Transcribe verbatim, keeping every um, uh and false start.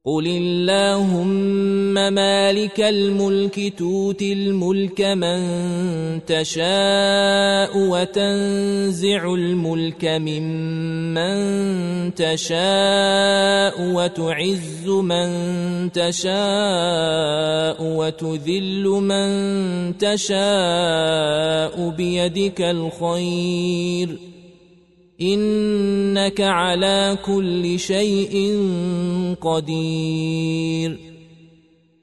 قل اللهم مالك الملك تؤتي الملك من تشاء وتنزع الملك ممن تشاء وتعز من تشاء وتذل من تشاء بيدك الخير إنك على كل شيء قدير